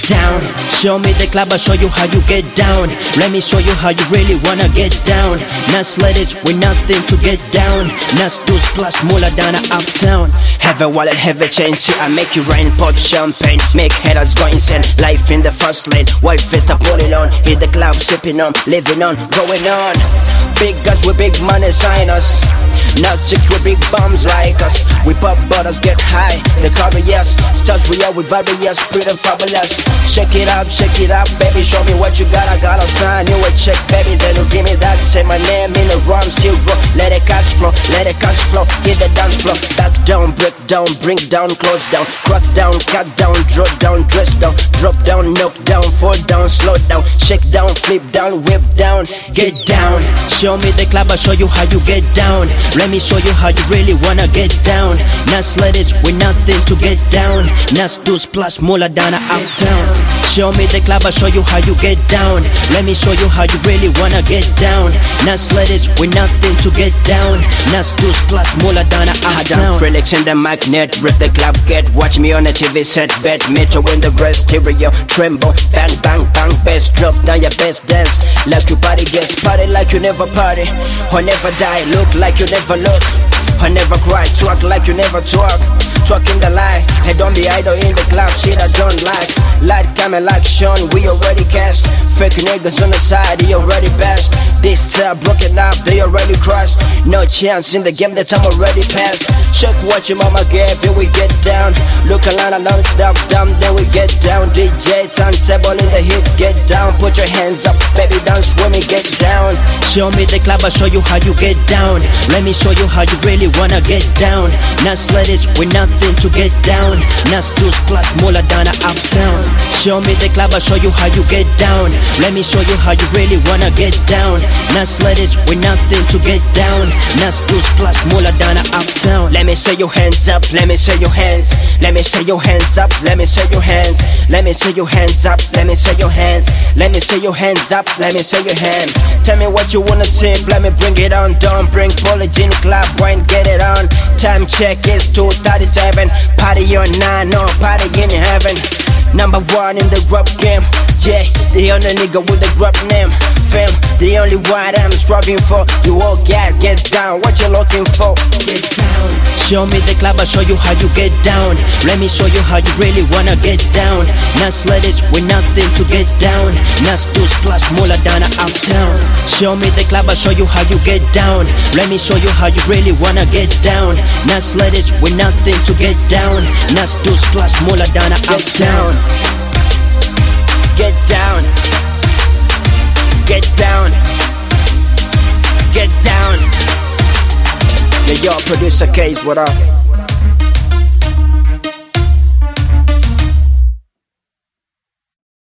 down. Show me the club, I'll show you how you get down. Let me show you how you really wanna get down. Nas ladies with nothing to get down. Nas do splash mula down uptown. Have a wallet, have a chain, see I make you rain. Pop champagne, make haters go insane. Life in the fast lane, white vest I put it on. Hit the club, sipping on, living on, going on. Big guys with big money sign us. Nas chicks with big bums like us. We pop bottles, get high, the cover yes. Stars we are with various, pretty fabulous. Shake it up, baby, show me what you got. I gotta sign you a check, baby, then you give me that. Say my name in the rhyme, still grow. Let it cash flow, hit the dance floor. Back down, break down, bring down, close down. Crack down, cut down, drop down, dress down. Drop down, knock down, fall down, slow down. Shake down, flip down, whip down. Get down, show me the club, I'll show you how you get down. Let me show you how you really wanna get down. Nas ladies with nothing to get down. Nas do splash mula down uptown. Show me the club, I'll show you how you get down. Let me show you how you really wanna get down. Nas ladies with nothing to get down. Nas do splash mula down uptown. Felix in the magnet, rip the club, get. Watch me on the TV set, bet me to win the rest. Stereo, tremble, bang, bang, bang, bass drop, now your best dance. Like you party gets, party like you never party. Or never die, look like you never look. I never cry, talk like you never talk. Talk in the light, hey don't be idle in the club, shit I don't like. Light coming like Sean, we already cast. Fake niggas on the side, he already passed. This time broken up, they already crushed. No chance in the game that I'm already past. Check what your mama gave, here we get down. Look around, non-stop, dumb, then we get down. DJ turntable in the hit, get down. Put your hands up, baby, dance with me, get down. Show me the club, I'll show you how you get down. Let me show you how you really wanna get down. Nas ladies with nothing to get down. Nas do splash mula down uptown. Show me the club, I'll show you how you get down. Let me show you how you really wanna get down. Nas ladies with nothing to get down. Nas do splash mula down uptown. Let me see your hands up, let me see your hands. Let me see your hands up, let me see your hands. Let me see your hands up, let me see your hands. Let me see your hands up, let me see your hands. Tell me what you wanna see, let me bring it on. Don't bring polyg in club, wine, get it on. Time check is 2:37. Party on 9, no party in heaven. Number one in the rap game, yeah, the only nigga with the rap name. Fam, the only one I'm striving for. You all get down, what you looking for? Get down. Show me the club, I'll show you how you get down. Let me show you how you really wanna get down. Nas ladies with nothing to get down. Nas do splash mula down uptown. Show me the club, I'll show you how you get down. Let me show you how you really wanna get down. Nas ladies with nothing to get down. Nas do splash mula down uptown. Get down. Get down. Get down. Yeah, yo, producer Case, what up?